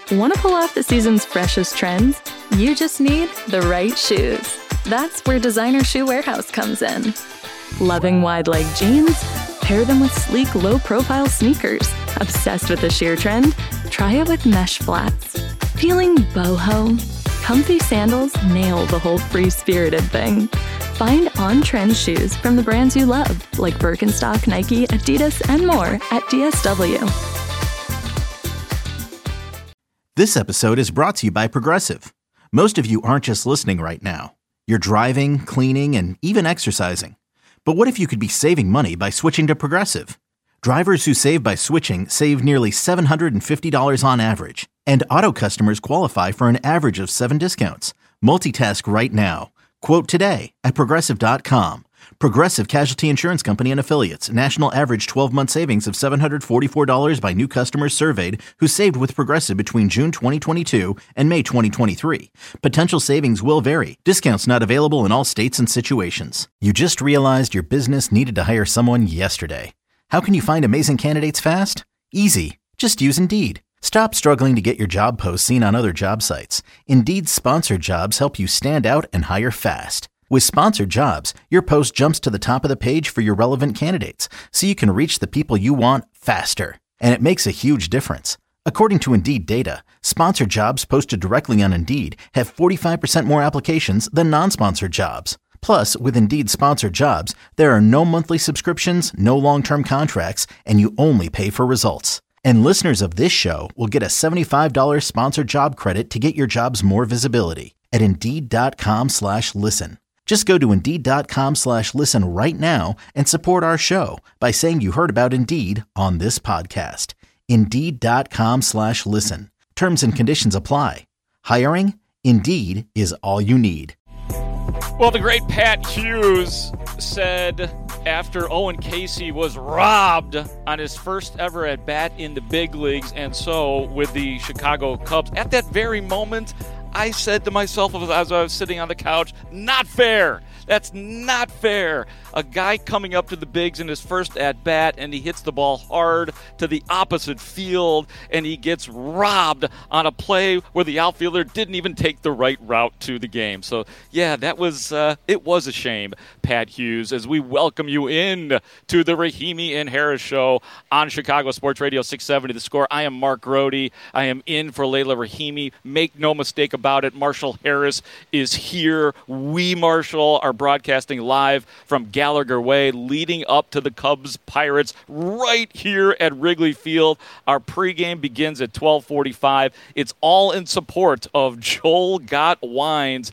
Want to pull off the season's freshest trends? You just need the right shoes. That's where Designer Shoe Warehouse comes in. Loving wide-leg jeans? Pair them with sleek, low-profile sneakers. Obsessed with the sheer trend? Try it with mesh flats. Feeling boho? Comfy sandals nail the whole free-spirited thing. Find on-trend shoes from the brands you love, like Birkenstock, Nike, Adidas, and more at DSW. This episode is brought to you by Progressive. Most of you aren't just listening right now. You're driving, cleaning, and even exercising. But what if you could be saving money by switching to Progressive? Drivers who save by switching save nearly $750 on average. And auto customers qualify for an average of 7 discounts. Multitask right now. Quote today at Progressive.com. Progressive Casualty Insurance Company and Affiliates. National average 12-month savings of $744 by new customers surveyed who saved with Progressive between June 2022 and May 2023. Potential savings will vary. Discounts not available in all states and situations. You just realized your business needed to hire someone yesterday. How can you find amazing candidates fast? Easy. Just use Indeed. Stop struggling to get your job posts seen on other job sites. Indeed's sponsored jobs help you stand out and hire fast. With sponsored jobs, your post jumps to the top of the page for your relevant candidates, so you can reach the people you want faster. And it makes a huge difference. According to Indeed data, sponsored jobs posted directly on Indeed have 45% more applications than non-sponsored jobs. Plus, with Indeed sponsored jobs, there are no monthly subscriptions, no long-term contracts, and you only pay for results. And listeners of this show will get a $75 sponsored job credit to get your jobs more visibility at Indeed.com/listen. Just go to Indeed.com/listen right now and support our show by saying you heard about Indeed on this podcast. Indeed.com/listen. Terms and conditions apply. Hiring? Indeed is all you need. Well, the great Pat Hughes said after Owen Casey was robbed on his first ever at bat in the big leagues, and so with the Chicago Cubs, at that very moment, I said to myself as I was sitting on the couch, not fair. That's not fair. A guy coming up to the bigs in his first at-bat, and he hits the ball hard to the opposite field, and he gets robbed on a play where the outfielder didn't even take the right route to the game. So, yeah, that was it was a shame, Pat Hughes, as we welcome you in to the Rahimi and Harris Show on Chicago Sports Radio 670 The Score. I am Mark Grody. I am in for Layla Rahimi. Make no mistake about it, Marshall Harris is here. We, Marshall, are broadcasting live from Gallagher Way, leading up to the Cubs-Pirates right here at Wrigley Field. Our pregame begins at 12:45. It's all in support of Joel Gott Wines,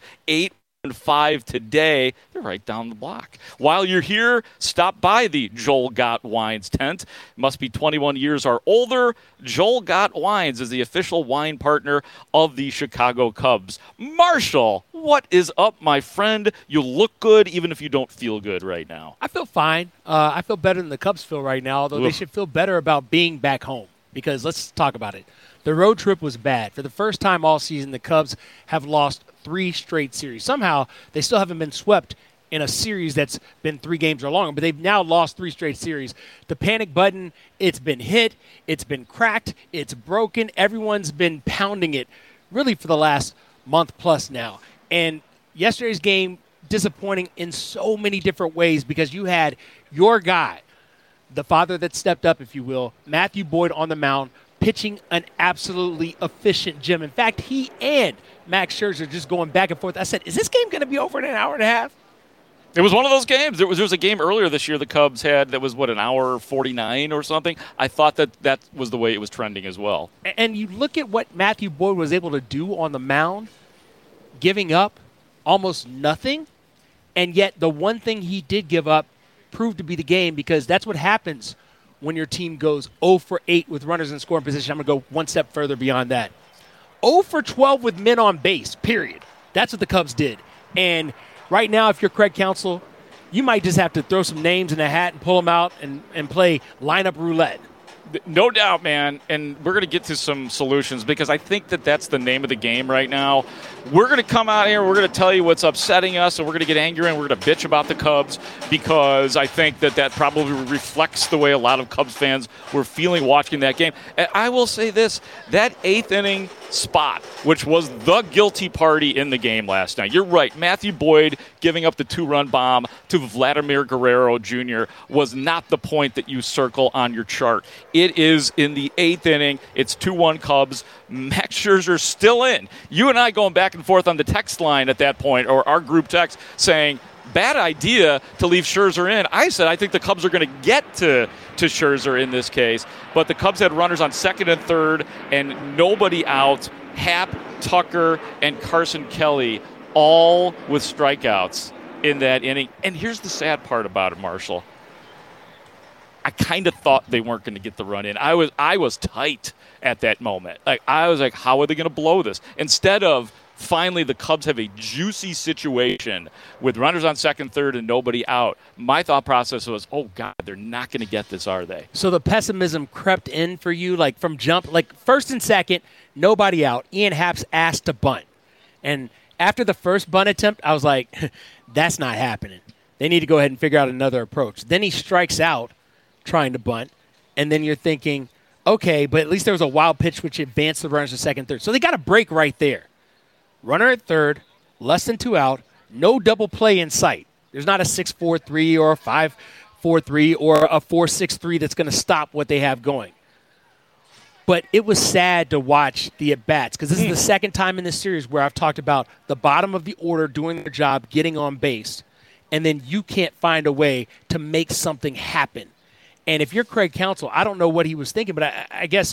8-5 today. They're right down the block. While you're here, stop by the Joel Gott Wines tent. Must be 21 years or older. Joel Gott Wines is the official wine partner of the Chicago Cubs. Marshall, what is up, my friend? You look good even if you don't feel good right now. I feel fine. I feel better than the Cubs feel right now, although they should feel better about being back home, because let's talk about it. The road trip was bad. For the first time all season, the Cubs have lost 3 straight series. Somehow, they still haven't been swept in a series that's been 3 games or longer, but they've now lost 3 straight series. The panic button, it's been hit, it's been cracked, it's broken. Everyone's been pounding it really for the last month plus now. And yesterday's game, disappointing in so many different ways, because you had your guy, the father that stepped up, if you will, Matthew Boyd on the mound, pitching an absolutely efficient gem. In fact, he and Max Scherzer just going back and forth. I said, is this game going to be over in an hour and a half? It was one of those games. There was a game earlier this year the Cubs had that was, an hour 49 or something. I thought that was the way it was trending as well. And you look at what Matthew Boyd was able to do on the mound, giving up almost nothing, and yet the one thing he did give up proved to be the game, because that's what happens when your team goes 0 for 8 with runners in scoring position. I'm going to go one step further beyond that. 0 for 12 with men on base, period. That's what the Cubs did. And right now, if you're Craig Counsell, you might just have to throw some names in a hat and pull them out and play lineup roulette. No doubt, man, and we're going to get to some solutions, because I think that's the name of the game right now. We're going to come out here, we're going to tell you what's upsetting us, and we're going to get angry, and we're going to bitch about the Cubs, because I think that probably reflects the way a lot of Cubs fans were feeling watching that game. And I will say this, that 8th inning spot, which was the guilty party in the game last night. You're right. Matthew Boyd giving up the 2-run bomb to Vladimir Guerrero Jr. was not the point that you circle on your chart. It is in the 8th inning. It's 2-1 Cubs. Max Scherzer still in. You and I going back and forth on the text line at that point, or our group text, saying, bad idea to leave Scherzer in. I said I think the Cubs are going to get to Scherzer in this case, but the Cubs had runners on second and third and nobody out. Happ, Tucker, and Carson Kelly all with strikeouts in that inning. And here's the sad part about it, Marshall. I kind of thought they weren't going to get the run in. I was tight at that moment. I was like, how are they going to blow this? Instead of finally the Cubs have a juicy situation with runners on second, third, and nobody out. My thought process was, oh, God, they're not going to get this, are they? So the pessimism crept in for you, like from jump, like first and second, nobody out. Ian Happ's asked to bunt. And after the first bunt attempt, I was like, that's not happening. They need to go ahead and figure out another approach. Then he strikes out trying to bunt, and then you're thinking, okay, but at least there was a wild pitch which advanced the runners to second, third. So they got a break right there. Runner at third, less than 2 out, no double play in sight. There's not a 6-4-3 or a 5-4-3 or a 4-6-3 that's going to stop what they have going. But it was sad to watch the at-bats because this is the second time in this series where I've talked about the bottom of the order doing their job, getting on base, and then you can't find a way to make something happen. And if you're Craig Counsell, I don't know what he was thinking, but I guess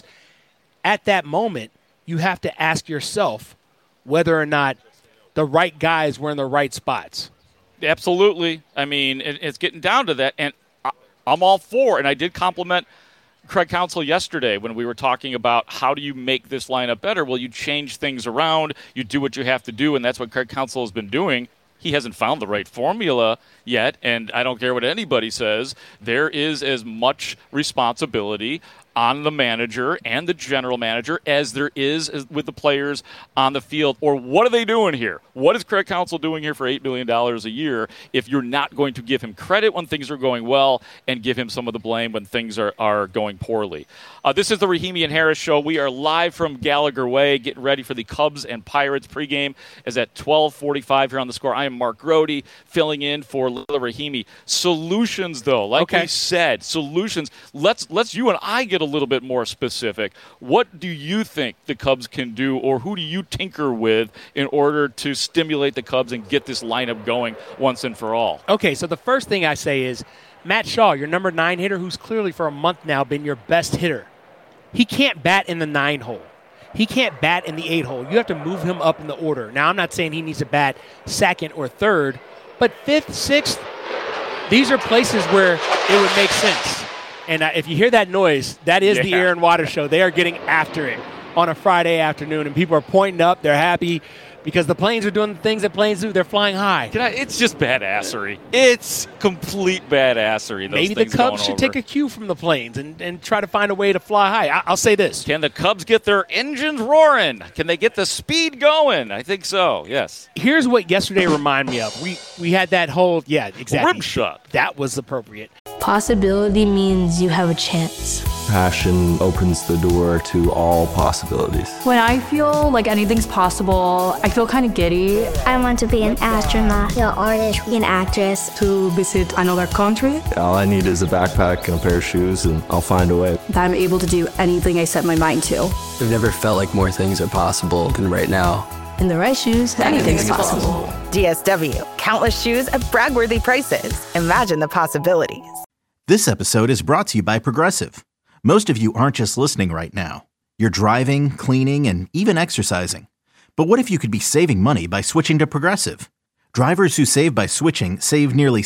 at that moment you have to ask yourself whether or not the right guys were in the right spots. Absolutely. I mean, it's getting down to that, and I'm all for it. And I did compliment Craig Counsell yesterday when we were talking about how do you make this lineup better. Well, you change things around, you do what you have to do, and that's what Craig Counsell has been doing. He hasn't found the right formula yet, and I don't care what anybody says. There is as much responsibility on the manager and the general manager as there is with the players on the field. Or what are they doing here? What is Craig Counsell doing here for $8 million a year if you're not going to give him credit when things are going well and give him some of the blame when things are going poorly? This is the Rahimi and Harris Show. We are live from Gallagher Way, getting ready for the Cubs and Pirates pregame is at 12:45 here on The Score. I am Mark Grody filling in for Lila Rahimi. Solutions, though, like we said, solutions. Let's you and I get a little bit more specific. What do you think the Cubs can do, or who do you tinker with in order to stimulate the Cubs and get this lineup going once and for all? Okay, so the first thing I say is Matt Shaw, your number 9 hitter, who's clearly for a month now been your best hitter. He can't bat in the 9 hole. He can't bat in the 8 hole. You have to move him up in the order. Now, I'm not saying he needs to bat second or third, but 5th, 6th, these are places where it would make sense. And if you hear that noise, that is the Air and Water Show. They are getting after it on a Friday afternoon, and people are pointing up. They're happy because the planes are doing the things that planes do. They're flying high. It's just badassery. It's complete badassery. Maybe the Cubs should take a cue from the planes and try to find a way to fly high. I'll say this. Can the Cubs get their engines roaring? Can they get the speed going? I think so, yes. Here's what yesterday reminded me of. We had that whole, exactly. Rim shot. That was appropriate. Possibility means you have a chance. Passion opens the door to all possibilities. When I feel like anything's possible, I feel kind of giddy. I want to be an astronaut, an artist, an actress. To visit another country. All I need is a backpack and a pair of shoes, and I'll find a way. That I'm able to do anything I set my mind to. I've never felt like more things are possible than right now. In the right shoes, anything's possible. DSW, countless shoes at brag-worthy prices. Imagine the possibilities. This episode is brought to you by Progressive. Most of you aren't just listening right now. You're driving, cleaning, and even exercising. But what if you could be saving money by switching to Progressive? Drivers who save by switching save nearly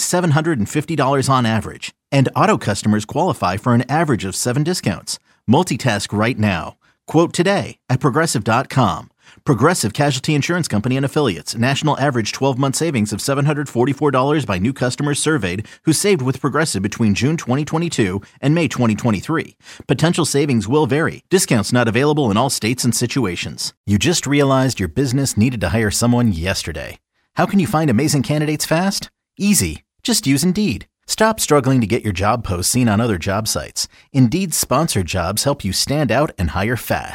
$750 on average. And auto customers qualify for an average of 7 discounts. Multitask right now. Quote today at Progressive.com. Progressive Casualty Insurance Company and Affiliates. National average 12-month savings of $744 by new customers surveyed who saved with Progressive between June 2022 and May 2023. Potential savings will vary. Discounts not available in all states and situations. You just realized your business needed to hire someone yesterday. How can you find amazing candidates fast? Easy. Just use Indeed. Stop struggling to get your job posts seen on other job sites. Indeed's sponsored jobs help you stand out and hire fast.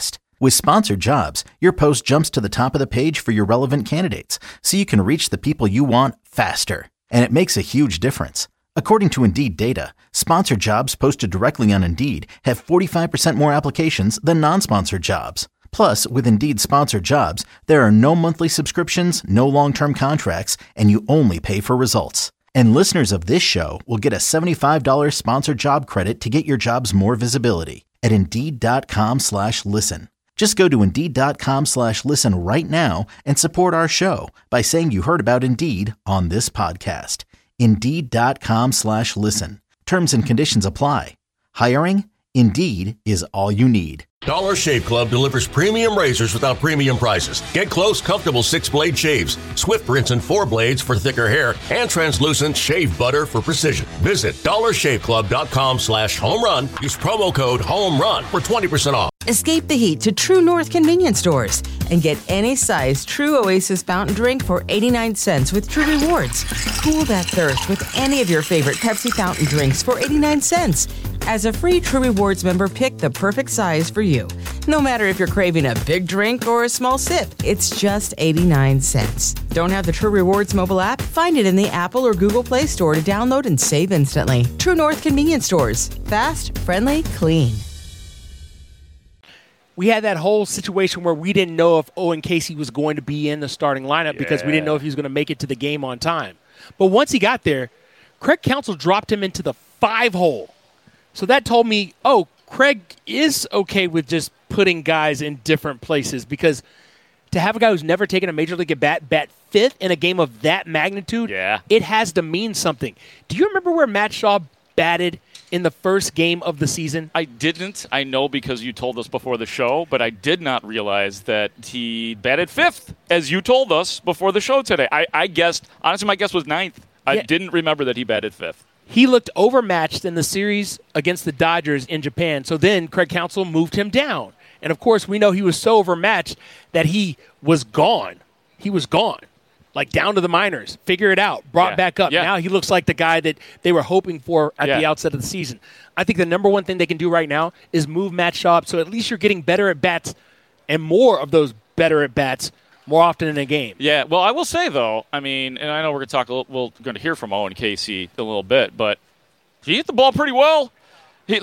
With Sponsored Jobs, your post jumps to the top of the page for your relevant candidates, so you can reach the people you want faster. And it makes a huge difference. According to Indeed data, sponsored jobs posted directly on Indeed have 45% more applications than non-sponsored jobs. Plus, with Indeed Sponsored Jobs, there are no monthly subscriptions, no long-term contracts, and you only pay for results. And listeners of this show will get a $75 sponsored job credit to get your jobs more visibility at Indeed.com/listen. Just go to Indeed.com/listen right now and support our show by saying you heard about Indeed on this podcast. Indeed.com/listen. Terms and conditions apply. Hiring? Indeed is all you need. Dollar Shave Club delivers premium razors without premium prices. Get close, comfortable 6-blade shaves, swift rinse and 4 blades for thicker hair, and translucent shave butter for precision. Visit dollarshaveclub.com/home-run. Use promo code HOME-RUN for 20% off. Escape the heat to True North convenience stores and get any size True Oasis fountain drink for 89 cents with True Rewards. Cool that thirst with any of your favorite Pepsi fountain drinks for 89 cents. As a free True Rewards member, pick the perfect size for you. No matter if you're craving a big drink or a small sip, it's just 89 cents. Don't have the True Rewards mobile app? Find it in the Apple or Google Play Store to download and save instantly. True North convenience stores. Fast, friendly, clean. We had that whole situation where we didn't know if Owen Casey was going to be in the starting lineup because we didn't know if he was going to make it to the game on time. But once he got there, Craig Counsell dropped him into the 5-hole. So that told me, oh, Craig is okay with just putting guys in different places, because to have a guy who's never taken a major league at bat fifth in a game of that magnitude, it has to mean something. Do you remember where Matt Shaw batted in the first game of the season? I didn't. I know because you told us before the show, but I did not realize that he batted fifth, as you told us before the show today. I guessed, honestly, my guess was ninth. I didn't remember that he batted fifth. He looked overmatched in the series against the Dodgers in Japan, so then Craig Counsell moved him down. And, of course, we know he was so overmatched that he was gone. He was gone. Like, down to the minors, figure it out, brought back up. Now he looks like the guy that they were hoping for at the outset of the season. I think the number one thing they can do right now is move Matt Shaw up, so at least you're getting better at-bats and more of those better at-bats more often in a game. Yeah, well, I will say, though, I mean, and I know we're going to hear from Owen Casey a little bit, but he hit the ball pretty well. He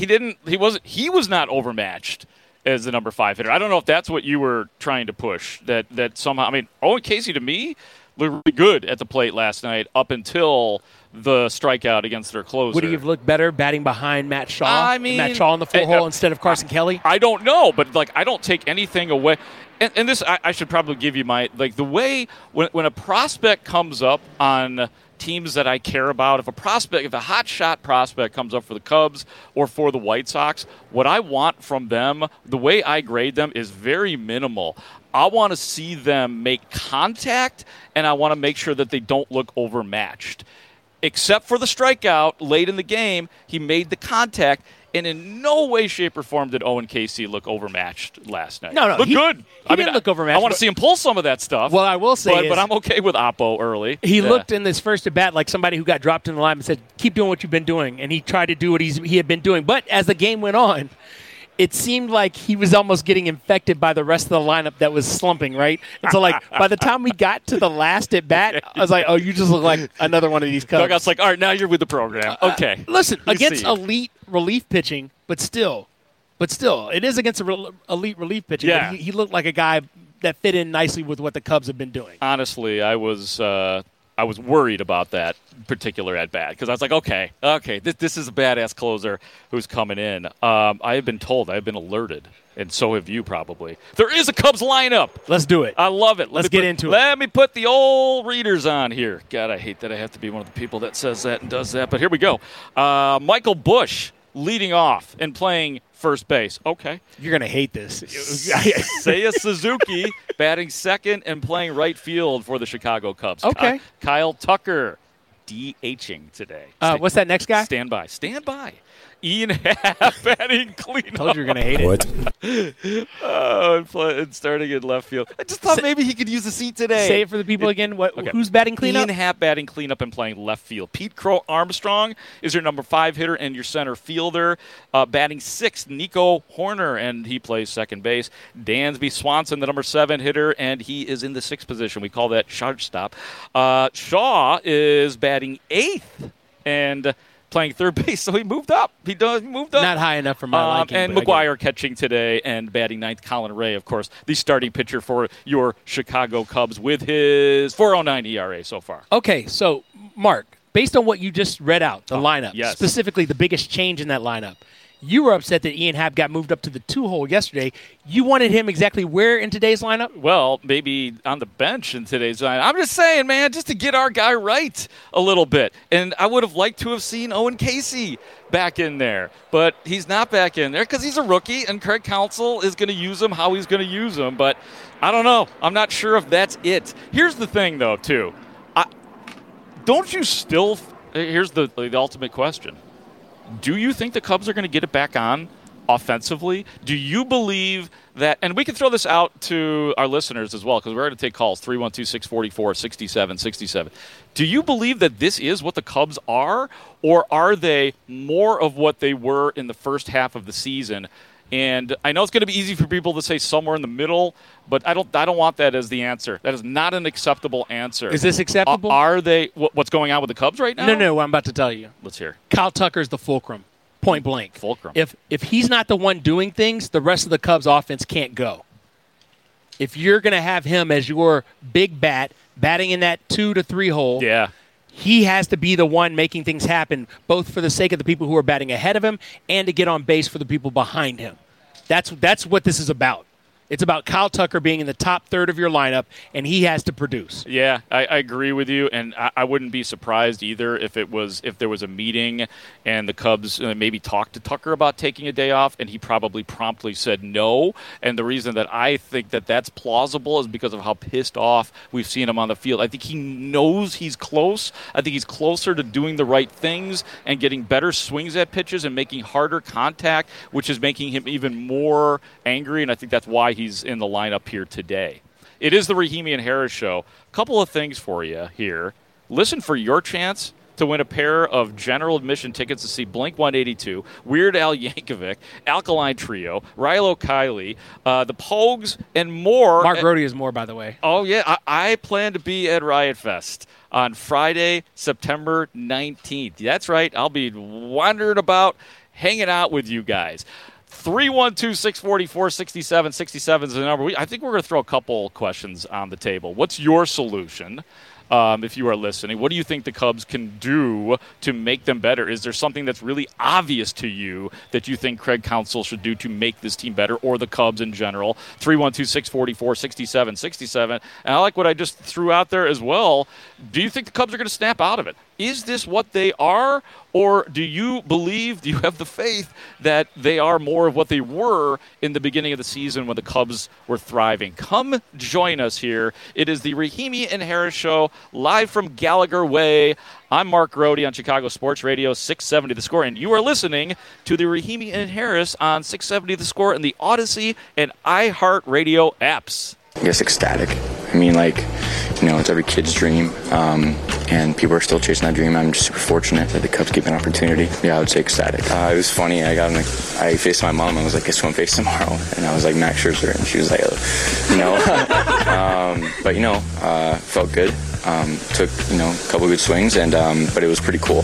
was not overmatched as the number 5 hitter. I don't know if that's what you were trying to push, that somehow, I mean, Owen Casey to me looked really good at the plate last night up until the strikeout against their closer. Would he have looked better batting behind Matt Shaw? I mean, Matt Shaw in the 4-hole instead of Carson Kelly? I don't know, but I don't take anything away. And this, I should probably give you my, the way when a prospect comes up on teams that I care about, if a hot shot prospect comes up for the Cubs or for the White Sox, what I want from them, the way I grade them, is very minimal. I want to see them make contact, and I want to make sure that they don't look overmatched. Except for the strikeout late in the game, he made the contact. And in no way, shape, or form did Owen Casey look overmatched last night. No, looked good. He didn't look overmatched. I want to see him pull some of that stuff. Well, I will say, but I'm okay with Oppo early. He looked in this first at bat like somebody who got dropped in the line and said, "Keep doing what you've been doing," and he tried to do what he had been doing. But as the game went on, it seemed like he was almost getting infected by the rest of the lineup that was slumping, right? And so, by the time we got to the last at bat, I was like, "Oh, you just look like another one of these Cubs." Dugout's like, "All right, now you're with the program." Okay. Listen, against elite relief pitching, but still, it is against elite relief pitching. Yeah. But he looked like a guy that fit in nicely with what the Cubs have been doing. Honestly, I was worried about that particular at bat because I was like, okay, this is a badass closer who's coming in. I have been told, I've been alerted, and so have you probably. There is a Cubs lineup. Let's do it. I love it. Let's get into it. Let me put the old readers on here. God, I hate that I have to be one of the people that says that and does that, but here we go. Michael Busch leading off and playing first base. Okay. You're going to hate this. Seiya Suzuki batting second and playing right field for the Chicago Cubs. Okay. Kyle Tucker DHing today. What's that next guy? Stand by. Ian Happ batting cleanup. Told you were going to hate it. And starting in left field. I just thought maybe he could use a seat today. Say it for the people again. Okay. Who's batting cleanup? Ian Happ batting cleanup and playing left field. Pete Crow Armstrong is your number 5 hitter and your center fielder. Batting 6th, Nico Horner, and he plays second base. Dansby Swanson, the number 7 hitter, and he is in the 6th position. We call that shortstop. Shaw is batting 8th and playing third base, so he moved up. He moved up. Not high enough for my liking. And McGuire catching today and batting 9th. Colin Ray, of course, the starting pitcher for your Chicago Cubs with his 4.09 ERA so far. Okay, so, Mark, based on what you just read out, the lineup, yes. Specifically the biggest change in that lineup, you were upset that Ian Happ got moved up to the 2-hole yesterday. You wanted him exactly where in today's lineup? Well, maybe on the bench in today's lineup. I'm just saying, man, just to get our guy right a little bit. And I would have liked to have seen Owen Casey back in there. But he's not back in there because he's a rookie, and Craig Counsell is going to use him how he's going to use him. But I don't know. I'm not sure if that's it. Here's the thing, though, too. Don't you still – here's the ultimate question. Do you think the Cubs are going to get it back on offensively? Do you believe that – and we can throw this out to our listeners as well because we're going to take calls, 312-644-6767. Do you believe that this is what the Cubs are, or are they more of what they were in the first half of the season? And I know it's going to be easy for people to say somewhere in the middle, but I don't want that as the answer. That is not an acceptable answer. Is this acceptable? Are they what's going on with the Cubs right now? No, I'm about to tell you. Let's hear. Kyle Tucker's the fulcrum, point blank. Fulcrum. If he's not the one doing things, the rest of the Cubs offense can't go. If you're going to have him as your big bat, batting in that 2 to 3 hole, yeah, he has to be the one making things happen, both for the sake of the people who are batting ahead of him and to get on base for the people behind him. That's what this is about. It's about Kyle Tucker being in the top third of your lineup, and he has to produce. Yeah, I agree with you, and I wouldn't be surprised either if there was a meeting and the Cubs maybe talked to Tucker about taking a day off, and he probably promptly said no. And the reason that I think that that's plausible is because of how pissed off we've seen him on the field. I think he knows he's close. I think he's closer to doing the right things and getting better swings at pitches and making harder contact, which is making him even more angry, and I think that's why he's in the lineup here today. It is the Rahimi and Harris Show. A couple of things for you here. Listen for your chance to win a pair of general admission tickets to see Blink-182, Weird Al Yankovic, Alkaline Trio, Rilo Kiley, the Pogues, and more. Mark Grody is more, by the way. Oh, yeah. I plan to be at Riot Fest on Friday, September 19th. That's right. I'll be wandering about, hanging out with you guys. 312-644-6767 is the number. I think we're going to throw a couple questions on the table. What's your solution? If you are listening, what do you think the Cubs can do to make them better? Is there something that's really obvious to you that you think Craig Counsell should do to make this team better, or the Cubs in general? 312-644-6767. And I like what I just threw out there as well. Do you think the Cubs are going to snap out of it? Is this what they are, or do you have the faith that they are more of what they were in the beginning of the season when the Cubs were thriving? Come join us here. It is the Rahimi and Harris Show, live from Gallagher Way. I'm Mark Grody on Chicago Sports Radio 670 The Score, and you are listening to the Rahimi and Harris on 670 The Score and the Odyssey and iHeartRadio apps. I guess ecstatic. I mean, it's every kid's dream, and people are still chasing that dream. I'm just super fortunate that the Cubs gave me an opportunity. Yeah, I would say ecstatic. It was funny. I faced my mom and was like, guess who I'm facing tomorrow? And I was like, Max Scherzer. And she was like, felt good. Took, a couple good swings, and but it was pretty cool.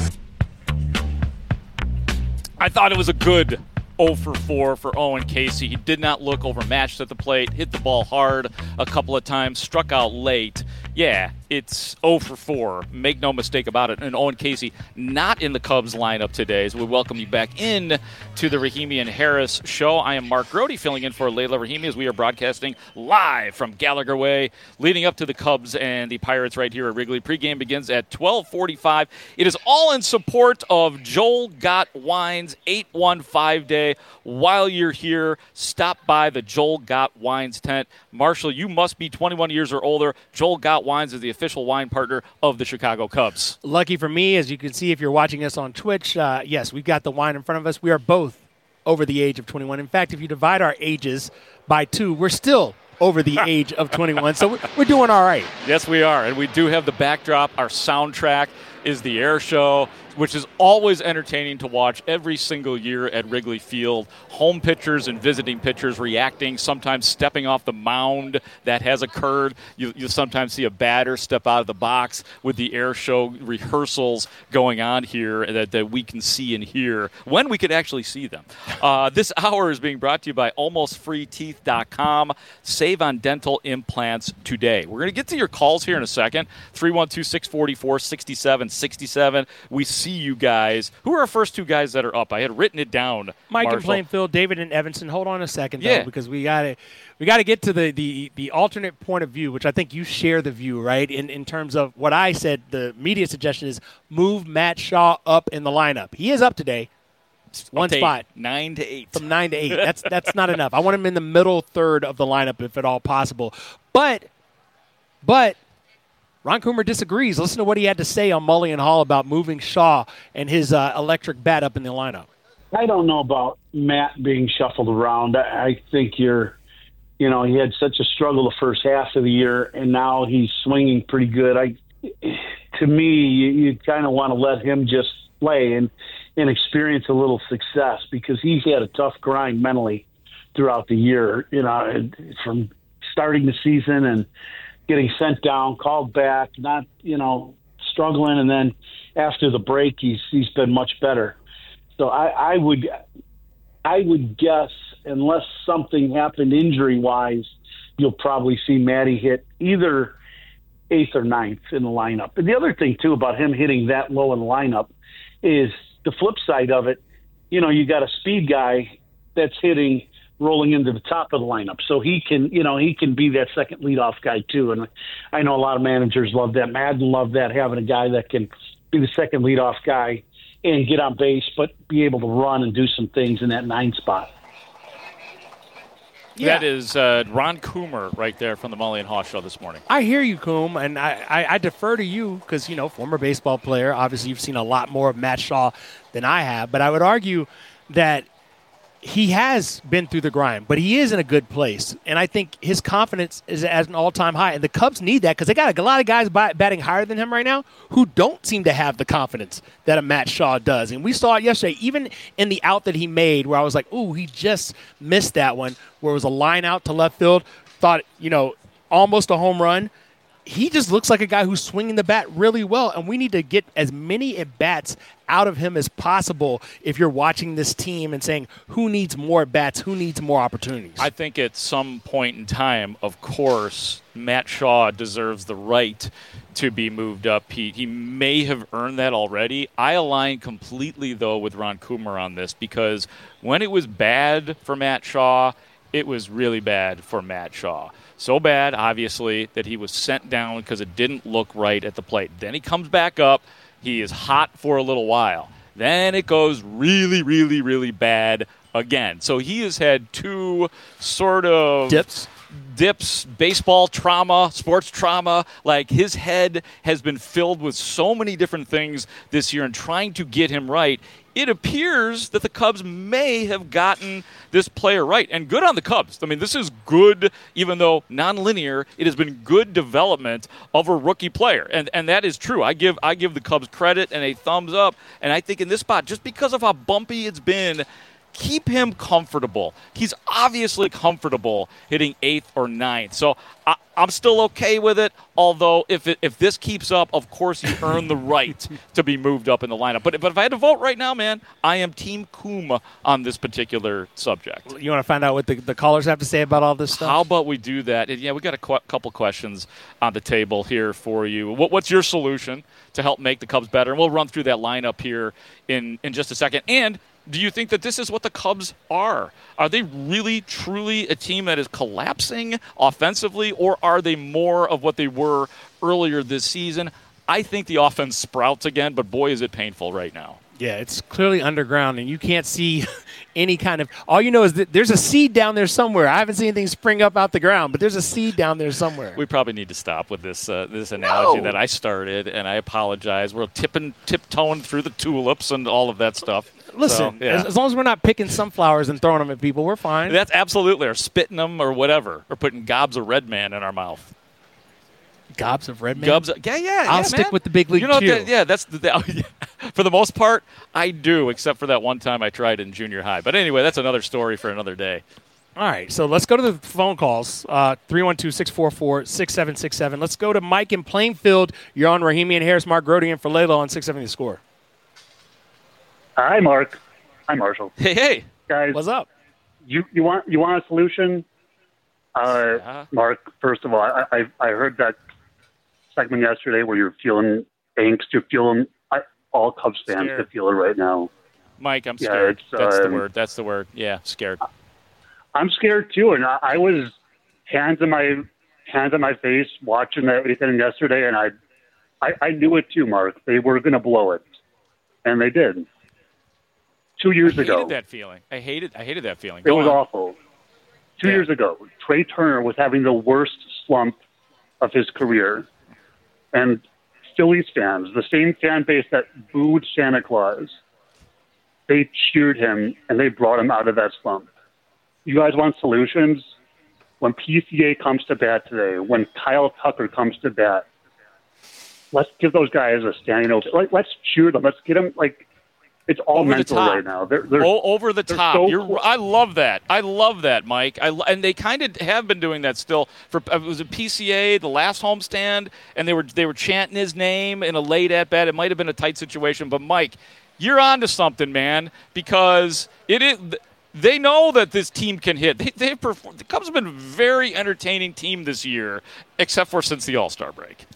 I thought it was a good 0 for 4 for Owen Casey. He did not look overmatched at the plate, hit the ball hard a couple of times, struck out late. Yeah, it's 0 for 4. Make no mistake about it. And Owen Casey not in the Cubs lineup today, so we welcome you back in to the Rahimi and Harris Show. I am Mark Grody, filling in for Layla Rahimi as we are broadcasting live from Gallagher Way, leading up to the Cubs and the Pirates right here at Wrigley. Pregame begins at 12:45. It is all in support of Joel Gott Wine's 815 Day. While you're here, stop by the Joel Gott Wines tent. Marshall, you must be 21 years or older. Joel Gott Wines is the official wine partner of the Chicago Cubs. Lucky for me, as you can see if you're watching us on Twitch, yes, we've got the wine in front of us. We are both over the age of 21. In fact, if you divide our ages by 2, we're still over the age of 21. So we're doing all right. Yes, we are. And we do have the backdrop. Our soundtrack is the air show, which is always entertaining to watch every single year at Wrigley Field. Home pitchers and visiting pitchers reacting, sometimes stepping off the mound. That has occurred. You sometimes see a batter step out of the box with the air show rehearsals going on here that we can see and hear when we could actually see them. This hour is being brought to you by AlmostFreeTeeth.com. Save on dental implants today. We're going to get to your calls here in a second. 312-644-6767. We see you guys. Who are our first 2 guys that are up? I had written it down. Mike Marshall. and Plainfield, David and Evanston. Hold on a second, though, because we got to get to the alternate point of view, which I think you share the view, right? In terms of what I said, the media suggestion is move Matt Shaw up in the lineup. He is up today. One spot. 9 to 8. From 9 to 8. That's not enough. I want him in the middle third of the lineup if at all possible. But Ron Coomer disagrees. Listen to what he had to say on Mully & Hall about moving Shaw and his electric bat up in the lineup. I don't know about Matt being shuffled around. I think he had such a struggle the first half of the year, and now he's swinging pretty good. To me, you kind of want to let him just play and experience a little success, because he's had a tough grind mentally throughout the year, from starting the season and getting sent down, called back, not, struggling. And then after the break, he's been much better. So I would guess, unless something happened injury-wise, you'll probably see Matty hit either 8th or 9th in the lineup. And the other thing, too, about him hitting that low in the lineup is the flip side of it. You got a speed guy that's hitting rolling into the top of the lineup. So he can be that second leadoff guy too. And I know a lot of managers love that. Madden loved that, having a guy that can be the second leadoff guy and get on base, but be able to run and do some things in that 9 spot. Yeah. That is Ron Coomer right there from the Mully & Haw show this morning. I hear you, Coom, and I defer to you because, former baseball player. Obviously, you've seen a lot more of Matt Shaw than I have. But I would argue that he has been through the grind, but he is in a good place. And I think his confidence is at an all-time high. And the Cubs need that because they got a lot of guys batting higher than him right now who don't seem to have the confidence that a Matt Shaw does. And we saw it yesterday, even in the out that he made where I was like, ooh, he just missed that one, where it was a line out to left field, thought, almost a home run. He just looks like a guy who's swinging the bat really well, and we need to get as many at-bats out of him as possible if you're watching this team and saying, who needs more at-bats, who needs more opportunities? I think at some point in time, of course, Matt Shaw deserves the right to be moved up, Pete. He may have earned that already. I align completely, though, with Ron Coomer on this because when it was bad for Matt Shaw, it was really bad for Matt Shaw. So bad, obviously, that he was sent down because it didn't look right at the plate. Then he comes back up. He is hot for a little while. Then it goes really, really, really bad again. So he has had 2 sort of dips, baseball trauma, sports trauma. Like, his head has been filled with so many different things this year, and trying to get him right, it appears that the Cubs may have gotten this player right. And good on the Cubs. I mean, this is good, even though nonlinear, it has been good development of a rookie player. And that is true. I give the Cubs credit and a thumbs up. And I think in this spot, just because of how bumpy it's been, keep him comfortable. He's obviously comfortable hitting 8th or 9th. So I'm still okay with it, although if this keeps up, of course you earn the right to be moved up in the lineup. But if I had to vote right now, man, I am Team Coom on this particular subject. You want to find out what the callers have to say about all this stuff? How about we do that? And, we got a couple questions on the table here for you. What's your solution to help make the Cubs better? And we'll run through that lineup here in just a second. And do you think that this is what the Cubs are? Are they really, truly a team that is collapsing offensively, or are they more of what they were earlier this season? I think the offense sprouts again, but boy, is it painful right now. Yeah, it's clearly underground, and you can't see any kind of – all you know is that there's a seed down there somewhere. I haven't seen anything spring up out the ground, but there's a seed down there somewhere. We probably need to stop with this this analogy that I started, and I apologize. We're tiptoeing through the tulips and all of that stuff. Listen, as long as we're not picking sunflowers and throwing them at people, we're fine. That's absolutely – or spitting them or whatever, or putting gobs of Red Man in our mouth. Gobs of Red Man? I'll stick with the big league chew. That's for the most part, I do, except for that one time I tried in junior high. But anyway, that's another story for another day. All right, so let's go to the phone calls, 312-644-6767. Let's go to Mike in Plainfield. You're on Rahimi and Harris, Mark Grody in for Layla on 670 The Score. Hi, Mark. Hi, Marshall. Hey. Guys. What's up? You want a solution? Mark, first of all, I heard that segment yesterday where you're feeling angst. You're feeling all Cubs fans can feel it right now. Mike, I'm scared. That's the word. That's the word. Yeah, scared. I'm scared too, and I was hands on my face watching everything yesterday, and I knew it too, Mark. They were going to blow it, and they did. 2 years ago. I hated that feeling. I hated that feeling. It was awful. 2 years ago, Trey Turner was having the worst slump of his career. And Phillies fans, the same fan base that booed Santa Claus, they cheered him and they brought him out of that slump. You guys want solutions? When PCA comes to bat today, when Kyle Tucker comes to bat, let's give those guys a standing ovation. Let's cheer them. Let's get them, it's all over mental right now. They're over the top. So I love that. I love that, Mike. And they kind of have been doing that still. It was a PCA, the last homestand, and they were chanting his name in a late at bat. It might have been a tight situation, but Mike, you're onto something, man. Because they know that this team can hit. They've performed. The Cubs have been a very entertaining team this year, except for since the All-Star break.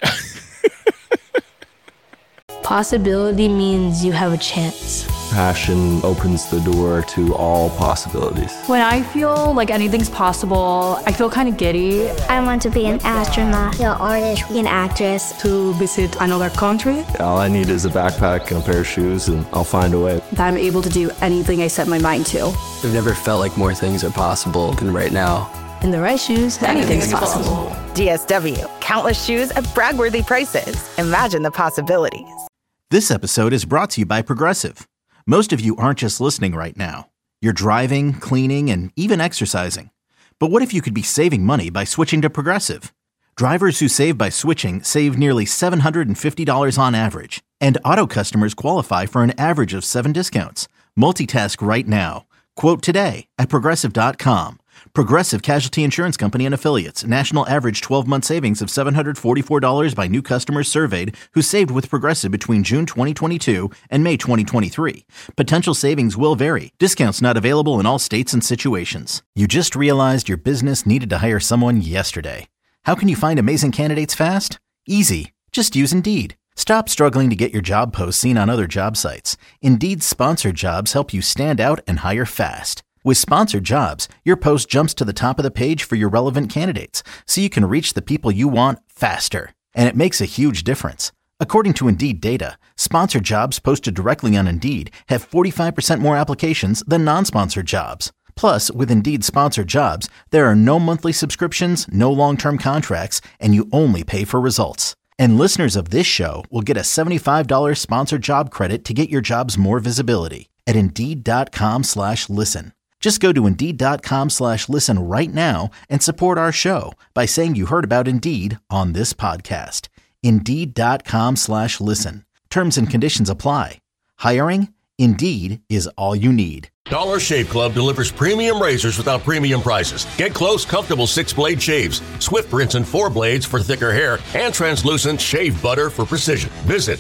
Possibility means you have a chance. Passion opens the door to all possibilities. When I feel like anything's possible, I feel kind of giddy. I want to be an astronaut, an artist, an actress. To visit another country. All I need is a backpack and a pair of shoes, and I'll find a way. That I'm able to do anything I set my mind to. I've never felt like more things are possible than right now. In the right shoes, anything's possible. DSW, countless shoes at brag-worthy prices. Imagine the possibilities. This episode is brought to you by Progressive. Most of you aren't just listening right now. You're driving, cleaning, and even exercising. But what if you could be saving money by switching to Progressive? Drivers who save by switching save nearly $750 on average. And auto customers qualify for an average of 7 discounts. Multitask right now. Quote today at Progressive.com. Progressive Casualty Insurance Company and Affiliates. National average 12-month savings of $744 by new customers surveyed who saved with Progressive between June 2022 and May 2023. Potential savings will vary. Discounts not available in all states and situations. You just realized your business needed to hire someone yesterday. How can you find amazing candidates fast? Easy. Just use Indeed. Stop struggling to get your job posts seen on other job sites. Indeed's sponsored jobs help you stand out and hire fast. With sponsored jobs, your post jumps to the top of the page for your relevant candidates, so you can reach the people you want faster. And it makes a huge difference. According to Indeed data, sponsored jobs posted directly on Indeed have 45% more applications than non-sponsored jobs. Plus, with Indeed sponsored jobs, there are no monthly subscriptions, no long-term contracts, and you only pay for results. And listeners of this show will get a $75 sponsored job credit to get your jobs more visibility at Indeed.com/listen. Just go to Indeed.com/listen right now and support our show by saying you heard about Indeed on this podcast. Indeed.com/listen. Terms and conditions apply. Hiring? Indeed is all you need. Dollar Shave Club delivers premium razors without premium prices. Get close, comfortable 6-blade shaves, swift rinse and 4 blades for thicker hair, and translucent shave butter for precision. Visit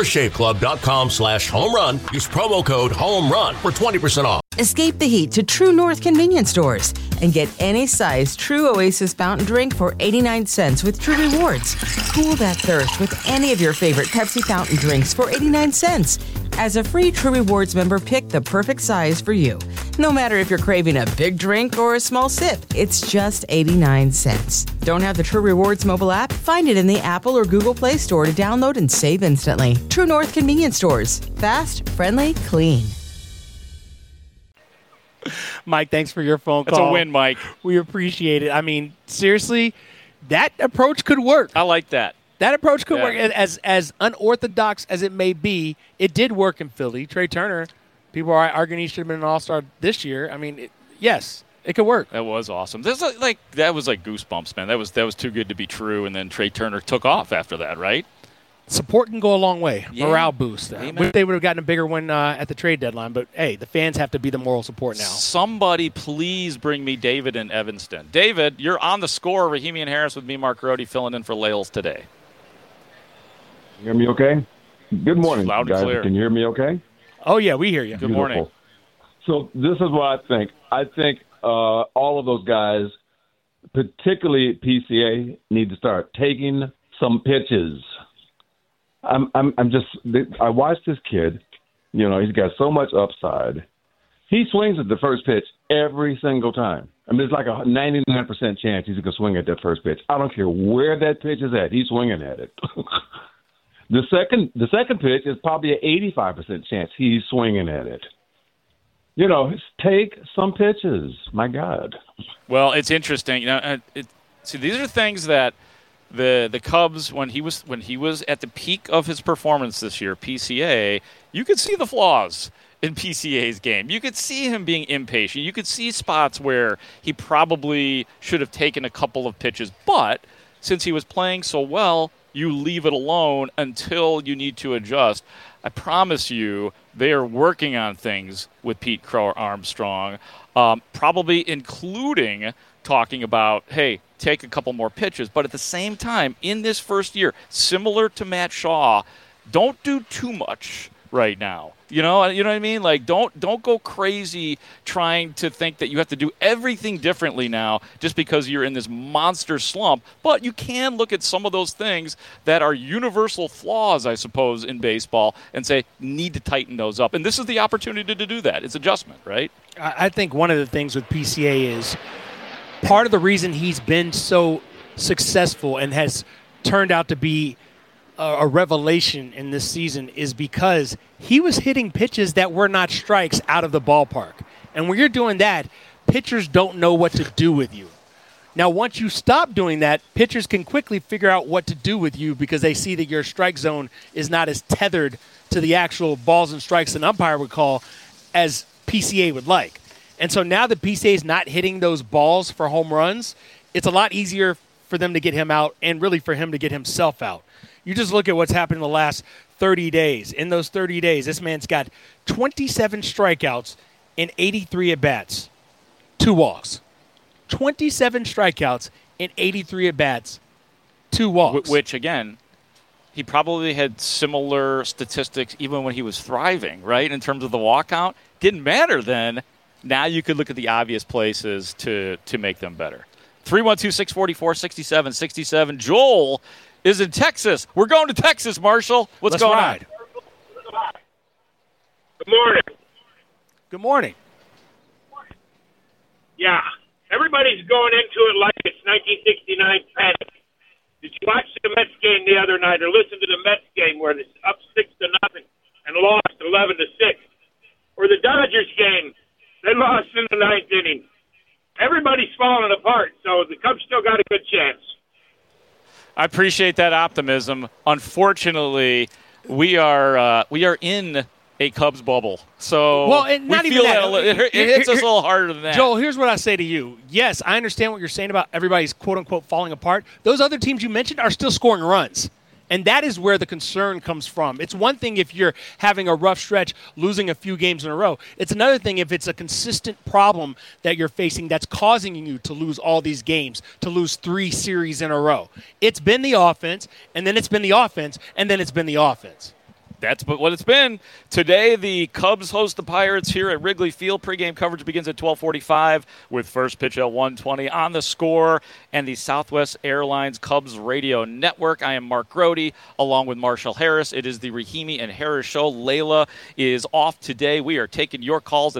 dollarshaveclub.com/homerun. Use promo code HOMERUN for 20% off. Escape the heat to True North convenience stores and get any size True Oasis fountain drink for 89 cents with True Rewards. Cool that thirst with any of your favorite Pepsi fountain drinks for 89 cents. As a free True Rewards member, pick the perfect size for you. No matter if you're craving a big drink or a small sip, it's just 89 cents. Don't have the True Rewards mobile app? Find it in the Apple or Google Play Store to download and save instantly. True North Convenience Stores. Fast, friendly, clean. Mike, thanks for your phone call. It's a win, Mike. We appreciate it. I mean, seriously, that approach could work. I like that. That approach could work. As unorthodox as it may be, it did work in Philly. Trey Turner, people are arguing he should have been an all-star this year. I mean, yes, it could work. That was awesome. That was like goosebumps, man. That was too good to be true. And then Trey Turner took off after that, right? Support can go a long way. Yeah. Morale boost. Wish they would have gotten a bigger win at the trade deadline. But, hey, the fans have to be the moral support now. Somebody please bring me David in Evanston. David, you're on the score. Rahimi and Harris with me, Mark Grody, filling in for Lales today. You hear me okay? Good morning, Loud and guys. clear. Can you hear me okay? Oh, yeah, we hear you. Good morning. So this is what I think. I think all of those guys, particularly PCA, need to start taking some pitches. I watched this kid. You know, he's got so much upside. He swings at the first pitch every single time. I mean, it's like a 99% chance he's going to swing at that first pitch. I don't care where that pitch is at. He's swinging at it. The second pitch is probably an 85% chance he's swinging at it. You know, take some pitches. My God. Well, it's interesting. You know, see, these are things that the Cubs, when he was at the peak of his performance this year, PCA, you could see the flaws in PCA's game. You could see him being impatient. You could see spots where he probably should have taken a couple of pitches. But since he was playing so well, you leave it alone until you need to adjust. I promise you they are working on things with Pete Crow Armstrong, probably including talking about, hey, take a couple more pitches. But at the same time, in this first year, similar to Matt Shaw, don't do too much right now. You know what I mean? Like, don't go crazy trying to think that you have to do everything differently now just because you're in this monster slump. But you can look at some of those things that are universal flaws, I suppose, in baseball and say, need to tighten those up. And this is the opportunity to do that. It's adjustment, right? I think one of the things with PCA is part of the reason he's been so successful and has turned out to be a revelation in this season is because he was hitting pitches that were not strikes out of the ballpark. And when you're doing that, pitchers don't know what to do with you. Now, once you stop doing that, pitchers can quickly figure out what to do with you because they see that your strike zone is not as tethered to the actual balls and strikes an umpire would call as PCA would like. And so now that PCA is not hitting those balls for home runs, it's a lot easier for them to get him out and really for him to get himself out. You just look at what's happened in the last 30 days. In those 30 days, this man's got 27 strikeouts and 83 at-bats, 2 walks. 27 strikeouts and 83 at-bats, 2 walks. Which, again, he probably had similar statistics even when he was thriving, right, in terms of the walk count. Didn't matter then. Now you could look at the obvious places to make them better. 312-644-6767. Joel is in Texas. We're going to Texas, Marshall. Let's going on? Good morning. Good morning. Yeah, everybody's going into it like it's 1969 panic. Did you watch the Mets game the other night or listen to the Mets game where it's up 6-0 and lost 11-6? Or the Dodgers game, they lost in the 9th inning. Everybody's falling apart, so the Cubs still got a good chance. I appreciate that optimism. Unfortunately, we are in a Cubs bubble, so not we even feel that. It hits us a little harder than that. Joel, here's what I say to you. Yes, I understand what you're saying about everybody's quote-unquote falling apart. Those other teams you mentioned are still scoring runs. And that is where the concern comes from. It's one thing if you're having a rough stretch, losing a few games in a row. It's another thing if it's a consistent problem that you're facing that's causing you to lose all these games, to lose 3 series in a row. It's been the offense, and then it's been the offense, and then it's been the offense. That's what it's been. Today, the Cubs host the Pirates here at Wrigley Field. Pregame coverage begins at 12:45 with first pitch at 1:20 on The Score and the Southwest Airlines Cubs Radio Network. I am Mark Grody along with Marshall Harris. It is the Rahimi and Harris Show. Layla is off today. We are taking your calls at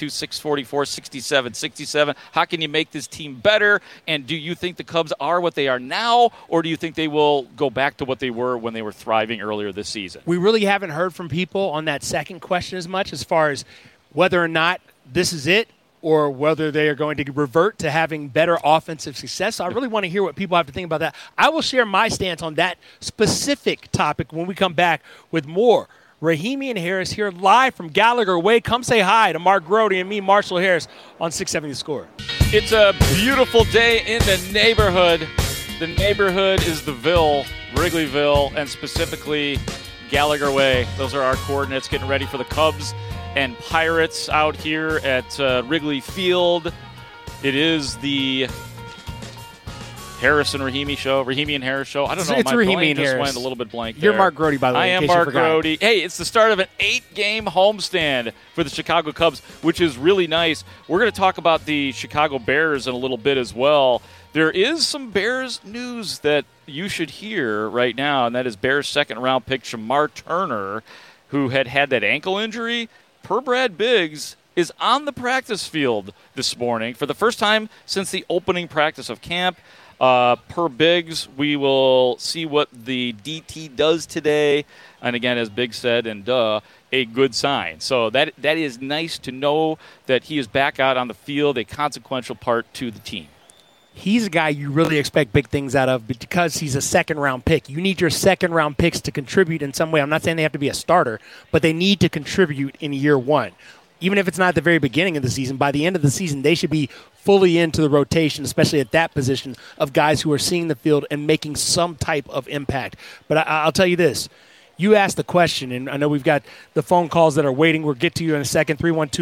312-644-6767. How can you make this team better? And do you think the Cubs are what they are now, or do you think they will go back to what they were when they were thriving earlier this season? We really haven't heard from people on that second question as much as far as whether or not this is it or whether they are going to revert to having better offensive success. So I really want to hear what people have to think about that. I will share my stance on that specific topic when we come back with more Rahimi and Harris here live from Gallagher Way. Come say hi to Mark Grody and me, Marshall Harris, on 670 The Score. It's a beautiful day in the neighborhood. The neighborhood is the Ville, Wrigleyville, and specifically Gallagher Way. Those are our coordinates, getting ready for the Cubs and Pirates out here at Wrigley Field. It is the Harris and Rahimi show, Rahimi and Harris show. I don't know. It's my Rahimi brain and just Harris. went a little bit blank You're there. Mark Grody, by the way. I am Mark Grody. Hey, it's the start of an 8-game homestand for the Chicago Cubs, which is really nice. We're going to talk about the Chicago Bears in a little bit as well. There is some Bears news that you should hear right now, and that is Bears second-round pick Shamar Turner, who had that ankle injury. Per Brad Biggs, is on the practice field this morning for the first time since the opening practice of camp. Per Biggs, we will see what the DT does today. And again, as Biggs said, a good sign. So that is nice to know that he is back out on the field, a consequential part to the team. He's a guy you really expect big things out of because he's a second-round pick. You need your second-round picks to contribute in some way. I'm not saying they have to be a starter, but they need to contribute in year one. Even if it's not at the very beginning of the season, by the end of the season, they should be fully into the rotation, especially at that position of guys who are seeing the field and making some type of impact. But I'll tell you this. You asked the question, and I know we've got the phone calls that are waiting. We'll get to you in a second,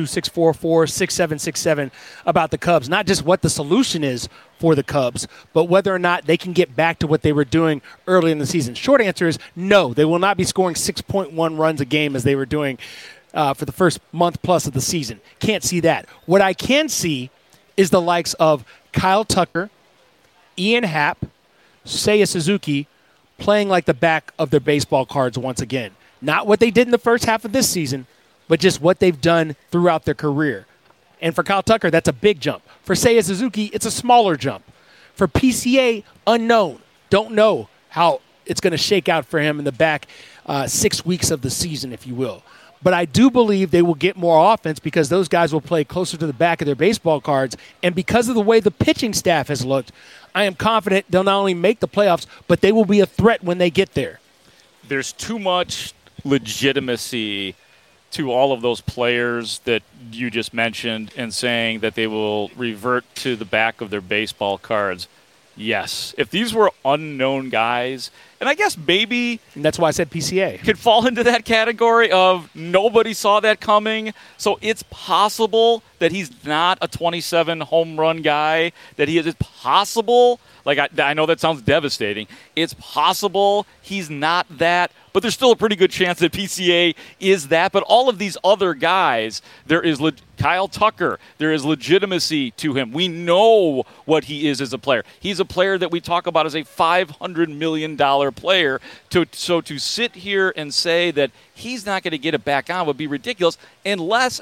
312-644-6767, about the Cubs. Not just what the solution is for the Cubs, but whether or not they can get back to what they were doing early in the season. Short answer is no. They will not be scoring 6.1 runs a game as they were doing for the first month plus of the season. Can't see that. What I can see is the likes of Kyle Tucker, Ian Happ, Seiya Suzuki, playing like the back of their baseball cards once again. Not what they did in the first half of this season, but just what they've done throughout their career. And for Kyle Tucker, that's a big jump. For Seiya Suzuki, it's a smaller jump. For PCA, unknown. Don't know how it's going to shake out for him in the back 6 weeks of the season, if you will. But I do believe they will get more offense because those guys will play closer to the back of their baseball cards. And because of the way the pitching staff has looked, I am confident they'll not only make the playoffs, but they will be a threat when they get there. There's too much legitimacy to all of those players that you just mentioned and saying that they will revert to the back of their baseball cards. Yes. If these were unknown guys, and I guess maybe and that's why I said PCA could fall into that category of nobody saw that coming. So it's possible that he's not a 27 home run guy, that he is. It's possible. Like, I know that sounds devastating. It's possible he's not that, but there's still a pretty good chance that PCA is that. But all of these other guys, there is Kyle Tucker. There is legitimacy to him. We know what he is as a player. He's a player that we talk about as a $500 million player. So to sit here and say that he's not going to get it back on would be ridiculous unless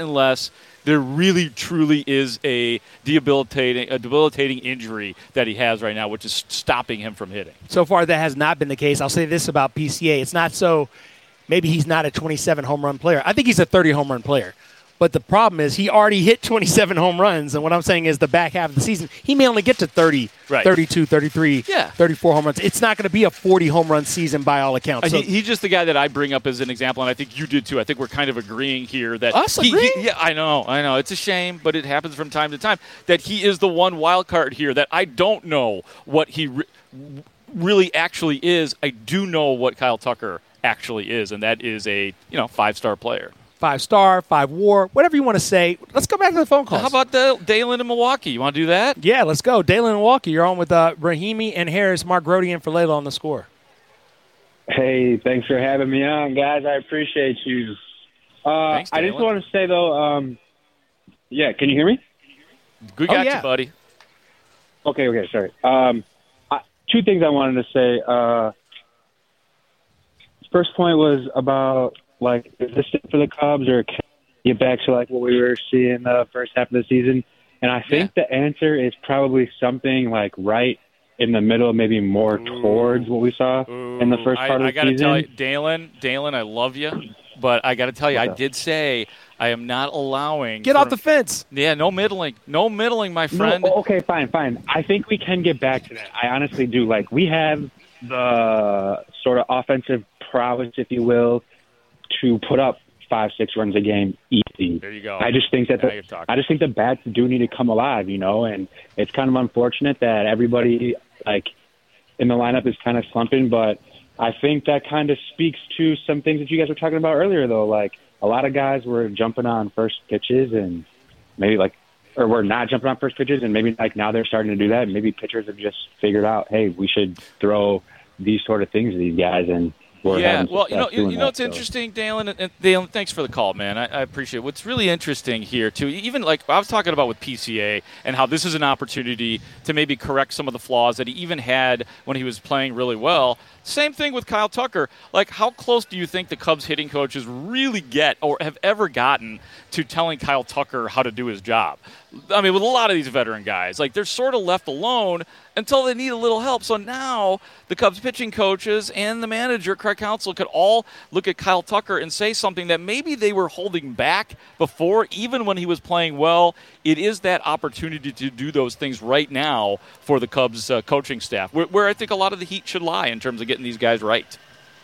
there really, truly is a debilitating injury that he has right now, which is stopping him from hitting. So far, that has not been the case. I'll say this about PCA. It's not so maybe he's not a 27 home run player. I think he's a 30 home run player. But the problem is he already hit 27 home runs, and what I'm saying is the back half of the season, he may only get to 30, right. 32, 33, 34 home runs. It's not going to be a 40 home run season by all accounts. So he's just the guy that I bring up as an example, and I think you did too. I think we're kind of agreeing here that us agreeing? Yeah, I know. It's a shame, but it happens from time to time that he is the one wild card here that I don't know what he really actually is. I do know what Kyle Tucker actually is, and that is a 5-star player. 5-star, 5-WAR, whatever you want to say. Let's go back to the phone calls. How about Dalen in Milwaukee? You want to do that? Yeah, let's go. Dalen in Milwaukee. You're on with Rahimi and Harris. Mark Grody in for Layla on The Score. Hey, thanks for having me on, guys. I appreciate you. Thanks, I just want to say, though, can you hear me? We got you, buddy. Okay, sorry. Two things I wanted to say. First point was about, is this it for the Cubs, or can we get back to, what we were seeing the first half of the season? And I think the answer is probably something, right in the middle, maybe more towards what we saw in the first part of the season. I got to tell you, Dalen, I love you, but I got to tell you, I did say I am not allowing. Get off the fence. Yeah, no middling, my friend. No, okay, fine. I think we can get back to that. I honestly do. We have the sort of offensive prowess, if you will, to put up 5-6 runs a game easy. There you go. I just think that the bats do need to come alive, and it's kind of unfortunate that everybody in the lineup is kind of slumping, but I think that kind of speaks to some things that you guys were talking about earlier, though. A lot of guys were jumping on first pitches and maybe or we're not jumping on first pitches, and maybe now they're starting to do that. And maybe pitchers have just figured out, hey, we should throw these sort of things at these guys, and it's interesting, Dalen, and Dalen, thanks for the call, man. I appreciate it. What's really interesting here, too, even I was talking about with PCA and how this is an opportunity to maybe correct some of the flaws that he even had when he was playing really well. Same thing with Kyle Tucker. How close do you think the Cubs hitting coaches really get or have ever gotten to telling Kyle Tucker how to do his job? I mean, with a lot of these veteran guys, they're sort of left alone until they need a little help. So now the Cubs pitching coaches and the manager, Craig Counsell, could all look at Kyle Tucker and say something that maybe they were holding back before, even when he was playing well. It is that opportunity to do those things right now for the Cubs coaching staff, where I think a lot of the heat should lie in terms of getting these guys right.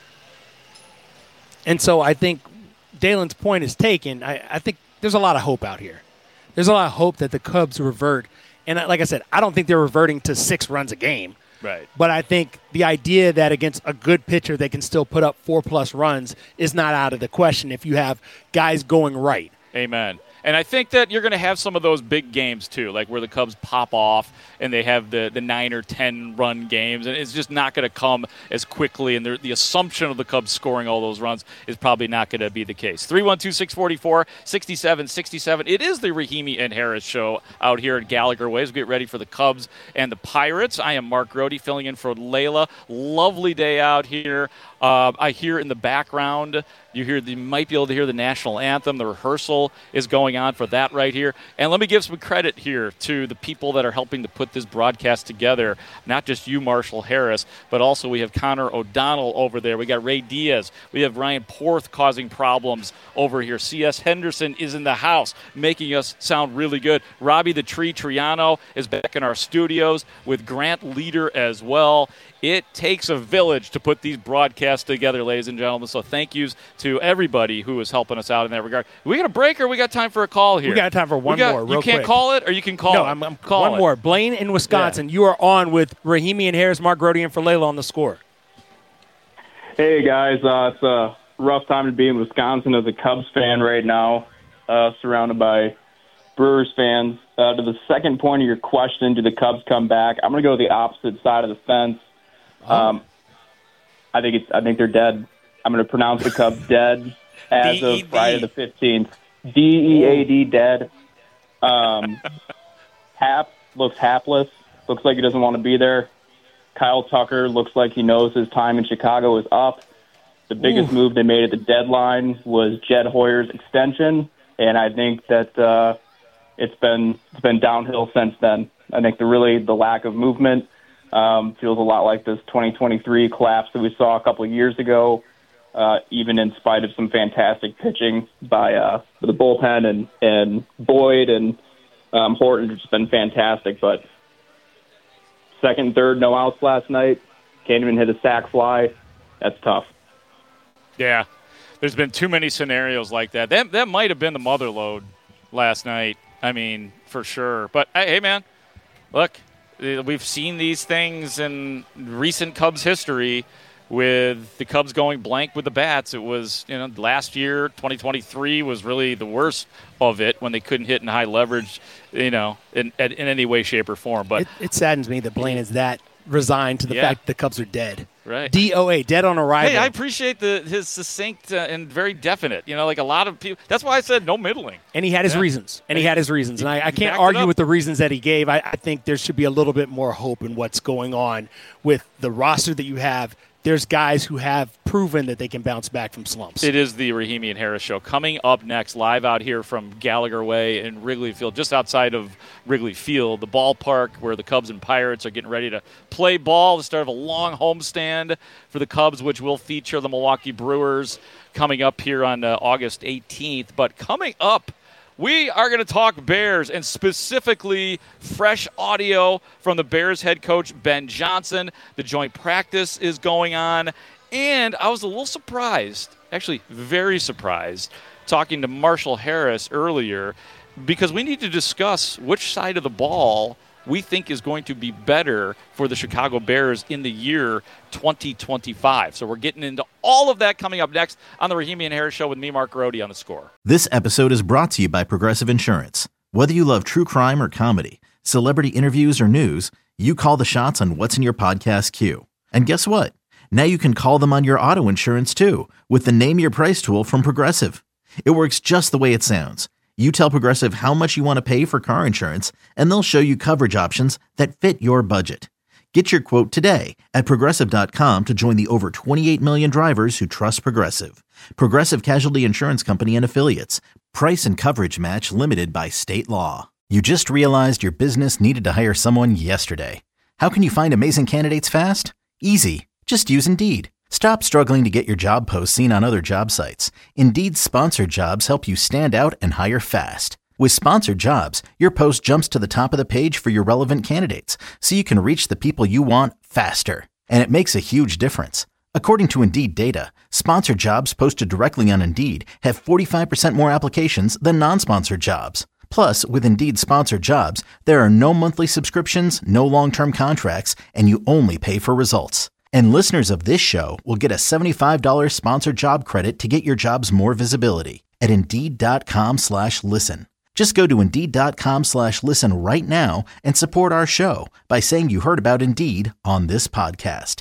And so I think Dalen's point is taken. I think there's a lot of hope out here. There's a lot of hope that the Cubs revert. And like I said, I don't think they're reverting to 6 runs a game. Right. But I think the idea that against a good pitcher they can still put up 4+ runs is not out of the question if you have guys going right. Amen. And I think that you're going to have some of those big games, too, where the Cubs pop off and they have the 9 or 10 run games, and it's just not going to come as quickly, and the assumption of the Cubs scoring all those runs is probably not going to be the case. 312-644-6767. It is the Rahimi and Harris show out here at Gallagher Way as we get ready for the Cubs and the Pirates. I am Mark Grody filling in for Layla. Lovely day out here. I hear in the background, you might be able to hear the national anthem. The rehearsal is going on for that right here. And let me give some credit here to the people that are helping to put this broadcast together. Not just you, Marshall Harris, but also we have Connor O'Donnell over there. We got Ray Diaz. We have Ryan Porth causing problems over here. C.S. Henderson is in the house, making us sound really good. Robbie the Tree Triano is back in our studios with Grant Leader as well. It takes a village to put these broadcasts together, ladies and gentlemen. So thank yous to everybody who is helping us out in that regard. We got a break, or we got time for a call here? We got time for one more. You can't call it, or you can call it. No, I'm calling one more. Blaine in Wisconsin. Yeah. You are on with Rahimi and Harris, Mark Grody, and for Layla on the score. Hey guys, it's a rough time to be in Wisconsin as a Cubs fan right now, surrounded by Brewers fans. To the second point of your question, do the Cubs come back? I'm going to go the opposite side of the fence. I think they're dead. I'm going to pronounce the Cubs dead as of Friday the 15th. DEAD, dead. Hap looks hapless. Looks like he doesn't want to be there. Kyle Tucker looks like he knows his time in Chicago is up. The biggest move they made at the deadline was Jed Hoyer's extension, and I think that it's been downhill since then. I think the lack of movement feels a lot like this 2023 collapse that we saw a couple of years ago, even in spite of some fantastic pitching by the bullpen and Boyd and Horton has been fantastic. But second, third, no outs last night. Can't even hit a sac fly. That's tough. Yeah, there's been too many scenarios like that. That might have been the mother load last night. I mean, for sure. But, hey, man, look. We've seen these things in recent Cubs history with the Cubs going blank with the bats. It was, last year, 2023 was really the worst of it when they couldn't hit in high leverage, in any way, shape, or form. But it saddens me that Blaine is that resigned to the fact that the Cubs are dead. Right. DOA, dead on arrival. Hey, I appreciate his succinct and very definite. Like a lot of people. That's why I said no middling. And he had his reasons. And I can't argue with the reasons that he gave. I think there should be a little bit more hope in what's going on with the roster that you have. There's guys who have proven that they can bounce back from slumps. It is the Rahimi and Harris Show. Coming up next, live out here from Gallagher Way in Wrigley Field, just outside of Wrigley Field, the ballpark where the Cubs and Pirates are getting ready to play ball, the start of a long homestand for the Cubs, which will feature the Milwaukee Brewers coming up here on August 18th. But coming up, we are going to talk Bears, and specifically fresh audio from the Bears head coach, Ben Johnson. The joint practice is going on, and I was a little surprised, actually very surprised, talking to Marshall Harris earlier, because we need to discuss which side of the ball we think is going to be better for the Chicago Bears in the year 2025. So we're getting into all of that coming up next on the Rahimi and Harris Show with me, Mark Grody, on The Score. This episode is brought to you by Progressive Insurance. Whether you love true crime or comedy, celebrity interviews or news, you call the shots on what's in your podcast queue. And guess what? Now you can call them on your auto insurance too with the Name Your Price tool from Progressive. It works just the way it sounds. You tell Progressive how much you want to pay for car insurance, and they'll show you coverage options that fit your budget. Get your quote today at Progressive.com to join the over 28 million drivers who trust Progressive. Progressive Casualty Insurance Company and Affiliates. Price and coverage match limited by state law. You just realized your business needed to hire someone yesterday. How can you find amazing candidates fast? Easy. Just use Indeed. Stop struggling to get your job posts seen on other job sites. Indeed's sponsored jobs help you stand out and hire fast. With sponsored jobs, your post jumps to the top of the page for your relevant candidates, so you can reach the people you want faster. And it makes a huge difference. According to Indeed data, sponsored jobs posted directly on Indeed have 45% more applications than non-sponsored jobs. Plus, with Indeed sponsored jobs, there are no monthly subscriptions, no long-term contracts, and you only pay for results. And listeners of this show will get a $75 sponsored job credit to get your jobs more visibility at Indeed.com/listen. Just go to Indeed.com/listen right now and support our show by saying you heard about Indeed on this podcast.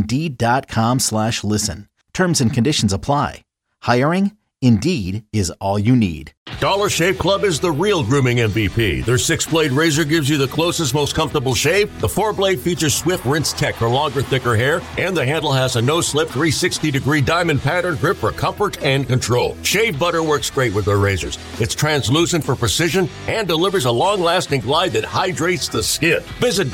Indeed.com/listen. Terms and conditions apply. Hiring? Indeed is all you need. Dollar Shave Club is the real grooming MVP. Their 6-blade razor gives you the closest, most comfortable shave. The 4-blade features swift rinse tech for longer, thicker hair, and the handle has a no-slip 360-degree diamond pattern grip for comfort and control. Shave butter works great with their razors. It's translucent for precision and delivers a long-lasting glide that hydrates the skin. Visit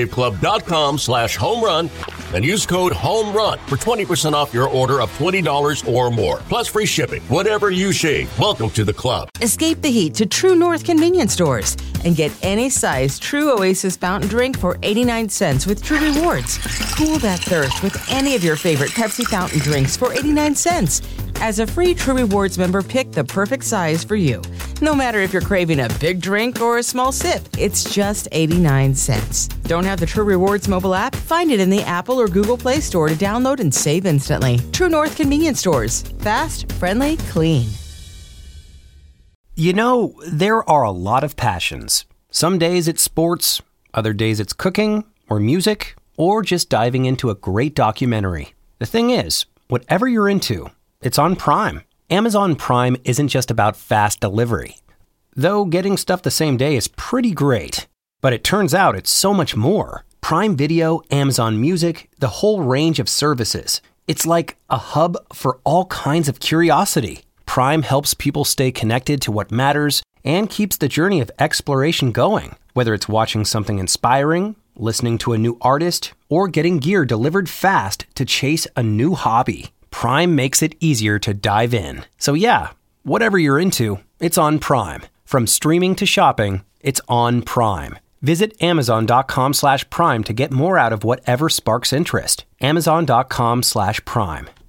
DollarShaveClub.com/homerun and use code HOMERUN for 20% off your order of $20 or more, plus free shipping. Whatever you shave, welcome to the club. Escape the heat to True North convenience stores and get any size True Oasis fountain drink for 89 cents with True Rewards. Cool that thirst with any of your favorite Pepsi fountain drinks for 89 cents. As a free True Rewards member, pick the perfect size for you. No matter if you're craving a big drink or a small sip, it's just 89 cents. Don't have the True Rewards mobile app? Find it in the Apple or Google Play Store to download and save instantly. True North convenience stores. Fast, friendly, clean. You know, there are a lot of passions. Some days it's sports, other days it's cooking, or music, or just diving into a great documentary. The thing is, whatever you're into, it's on Prime. Amazon Prime isn't just about fast delivery. Though getting stuff the same day is pretty great. But it turns out it's so much more. Prime Video, Amazon Music, the whole range of services. It's like a hub for all kinds of curiosity. Prime helps people stay connected to what matters and keeps the journey of exploration going. Whether it's watching something inspiring, listening to a new artist, or getting gear delivered fast to chase a new hobby, Prime makes it easier to dive in. So yeah, whatever you're into, it's on Prime. From streaming to shopping, it's on Prime. Visit Amazon.com/Prime to get more out of whatever sparks interest. Amazon.com/Prime.